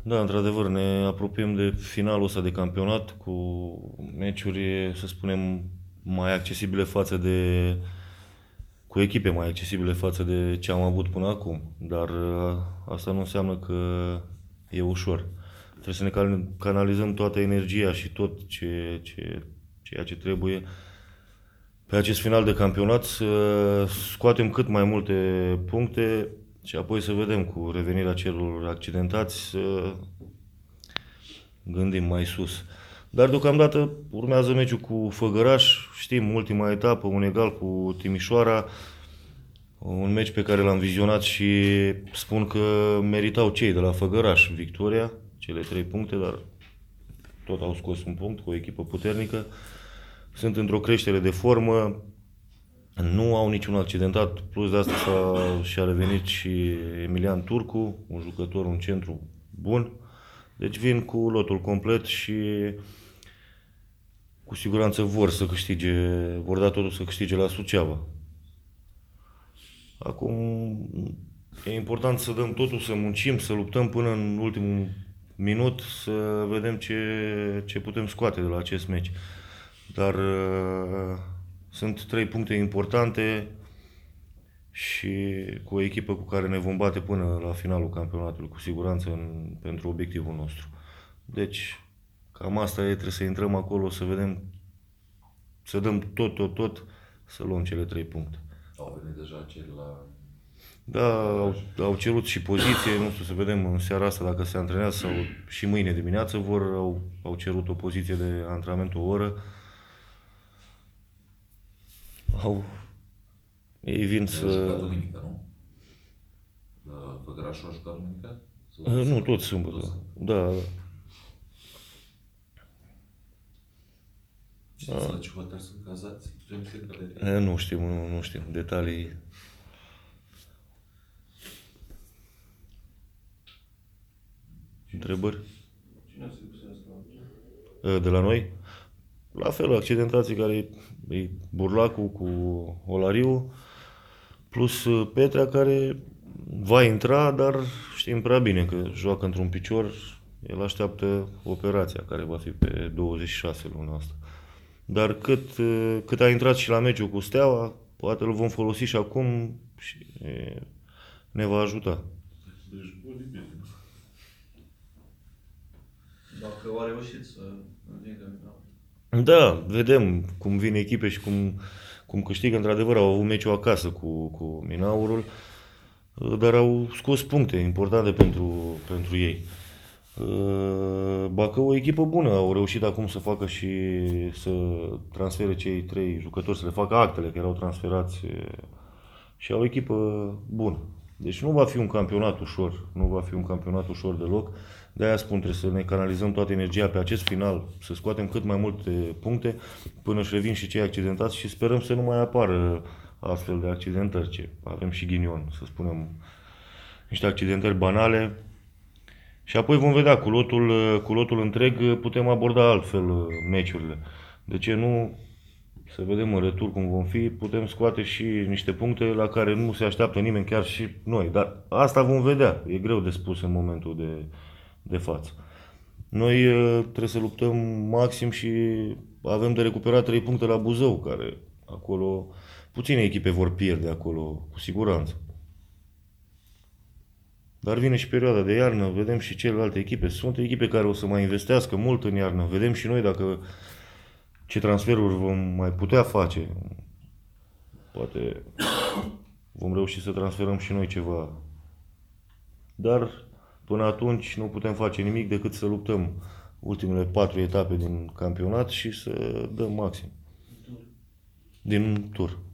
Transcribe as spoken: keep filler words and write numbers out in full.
Da, într-adevăr, ne apropiem de finalul ăsta de campionat cu meciuri, să spunem, mai accesibile față de... cu echipe mai accesibile față de ce am avut până acum. Dar uh, asta nu înseamnă că e ușor. Trebuie să ne cal- canalizăm toată energia și tot ce, ce, ceea ce trebuie pe acest final de campionat, să scoatem cât mai multe puncte și apoi să vedem cu revenirea celor accidentați să gândim mai sus. Dar deocamdată urmează meciul cu Făgăraș, știm, ultima etapă, un egal cu Timișoara, un meci pe care l-am vizionat și spun că meritau cei de la Făgăraș victoria, cele trei puncte, dar tot au scos un punct cu o echipă puternică. Sunt într-o creștere de formă, nu au niciun accidentat, plus de asta s-a, și-a revenit și Emilian Turcu, un jucător, un centru bun. Deci vin cu lotul complet și cu siguranță vor să câștige, vor da totul să câștige la Suceava. Acum e important să dăm totul, să muncim, să luptăm până în ultimul minut, să vedem ce, ce putem scoate de la acest meci. Dar uh, sunt trei puncte importante și cu o echipă cu care ne vom bate până la finalul campionatului, cu siguranță, în, pentru obiectivul nostru. Deci, cam asta e, trebuie să intrăm acolo, să vedem, să dăm tot, tot, tot, să luăm cele trei puncte. Au venit deja cei la... Da, au, au cerut și poziție, nu știu, să vedem în seara asta dacă se antrenează sau și mâine dimineață vor, au, au cerut o poziție de antrenament o oră. Au, ei vin să... A jucat duminică, nu? Făgărașul a jucat duminică? Nu, tot sâmbătă. Da. Ce da. La ce hotel sunt cazați? E, nu știm, nu, nu știm detalii. Întrebări? Cine se lipsește? De la noi? La fel, accidentații care e Burlacu cu Olariu, plus Petrea care va intra, dar știm prea bine că joacă într-un picior, el așteaptă operația care va fi pe douăzeci și șase luna asta. Dar cât, cât a intrat și la meciul cu Steaua, poate îl vom folosi și acum și ne va ajuta. Dacă au reușit să învingă. Da, vedem cum vin echipe și cum, cum câștigă. Într-adevăr, au avut meciul acasă cu, cu Minaurul, dar au scos puncte importante pentru, pentru ei. Bacău, o echipă bună, au reușit acum să facă și să transfere cei trei jucători, să le facă actele că erau transferați și au o echipă bună. Deci nu va fi un campionat ușor, nu va fi un campionat ușor deloc. De-aia spun, trebuie să ne canalizăm toată energia pe acest final, să scoatem cât mai multe puncte până își revin și cei accidentați și sperăm să nu mai apară astfel de accidentări, ce avem și ghinion, să spunem, niște accidentări banale. Și apoi vom vedea, cu lotul, cu lotul întreg putem aborda altfel meciurile. De ce nu? Să vedem în retur cum vom fi, putem scoate și niște puncte la care nu se așteaptă nimeni, chiar și noi. Dar asta vom vedea, e greu de spus în momentul de, de față. Noi trebuie să luptăm maxim și avem de recuperat trei puncte la Buzău, care acolo puține echipe vor pierde acolo, cu siguranță. Dar vine și perioada de iarnă, vedem și celelalte echipe. Sunt echipe care o să mai investească mult în iarnă. Vedem și noi dacă ce transferuri vom mai putea face. Poate vom reuși să transferăm și noi ceva. Dar până atunci nu putem face nimic decât să luptăm ultimele patru etape din campionat și să dăm maxim. Din tur.